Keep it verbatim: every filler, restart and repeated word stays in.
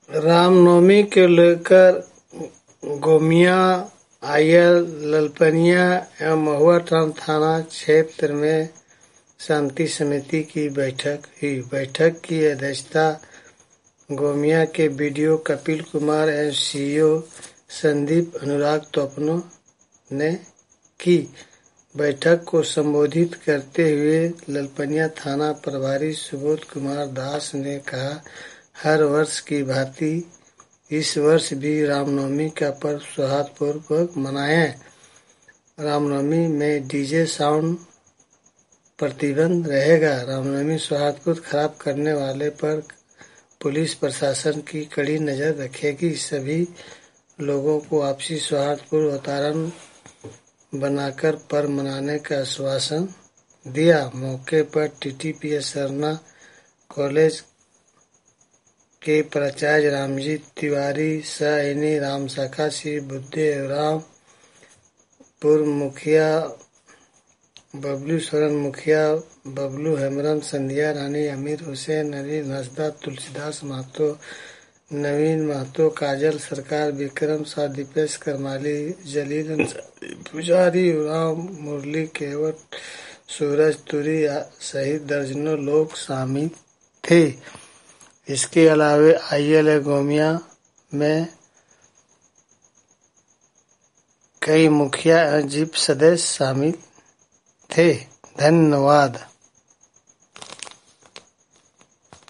रामनवमी को लेकर गोमिया, आयल, ललपनिया एवं महुआ थाना क्षेत्र में शांति समिति की बैठक हुई। बैठक की अध्यक्षता गोमिया के बीडीओ कपिल कुमार एवं सीईओ संदीप अनुराग तोपनो ने की। बैठक को संबोधित करते हुए ललपनिया थाना प्रभारी सुबोध कुमार दास ने कहा, हर वर्ष की भांति इस वर्ष भी रामनवमी का पर्व सौहार्दपूर्वक मनाएं। रामनवमी में डीजे साउंड प्रतिबंध रहेगा। रामनवमी सौहार्दपूर्वक खराब करने वाले पर पुलिस प्रशासन की कड़ी नजर रखेगी। सभी लोगों को आपसी सौहार्दपूर्ण वातावरण बनाकर पर्व मनाने का आश्वासन दिया। मौके पर टीटीपीएस सरना कॉलेज के प्राचार्य रामजी तिवारी, सह राम शाखा श्री बुद्धदेव राम, पूर्व मुखिया बबलू सोरेन, मुखिया बबलू हेमरम, संध्या रानी, अमीर हुसैन, नवीन हंसदा, तुलसीदास महतो, नवीन महतो, काजल सरकार, विक्रम शाह, दीपेश करमाली, जलील अंसारी, पुजारी राम, मुरली केवट, सूरज तुरी सहित दर्जनों लोग शामिल थे। इसके अलावा आईएल गोमिया में कई मुखिया एवं जिप सदस्य शामिल थे। धन्यवाद।